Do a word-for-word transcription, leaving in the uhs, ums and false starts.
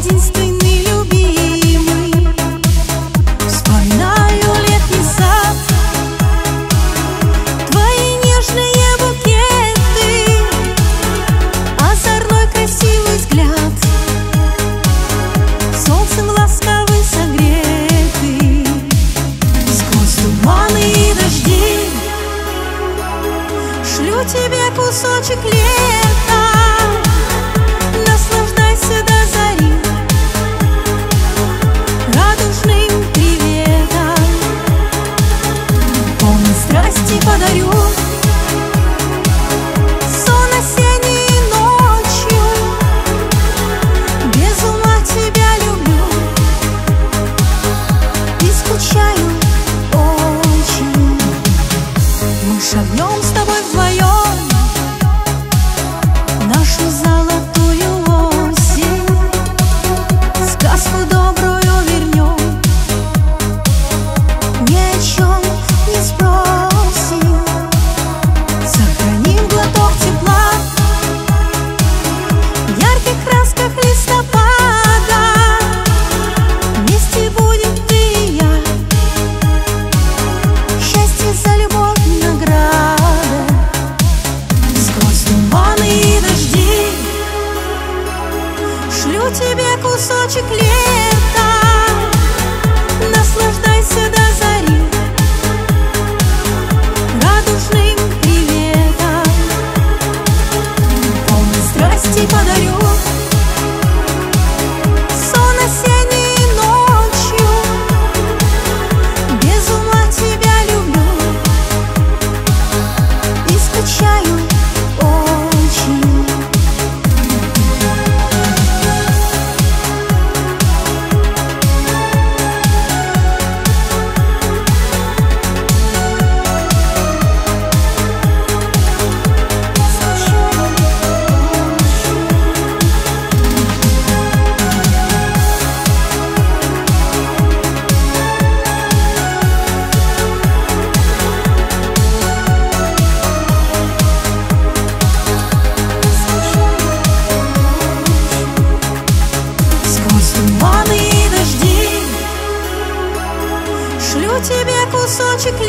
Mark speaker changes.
Speaker 1: единственный любимый. Вспоминаю летний сад, твои нежные букеты, озорной красивый взгляд, солнцем ласковый согретый. Сквозь туманы и дожди шлю тебе кусочек лета. Наслаждайся до зари радужным приветом. Полный страсти подарю сон осенней ночью. Без ума тебя люблю и скучаю очень. Мы шагнем с тобой вдвоем нашу золотую осень, сказку добрую вернем, ни о чем не спросим. Сохраним глоток тепла в ярких красках листопада. Вместе будем ты и я, счастье за любовь награда. Сквозь туманы и дожди шлю тебе кусочек лета. Наслаждайся до зари радужным приветом. Полный страсти подарю сон осенней ночью. Без ума тебя люблю и скучаю очень. Сквозь туманы и дожди шлю тебе кусочек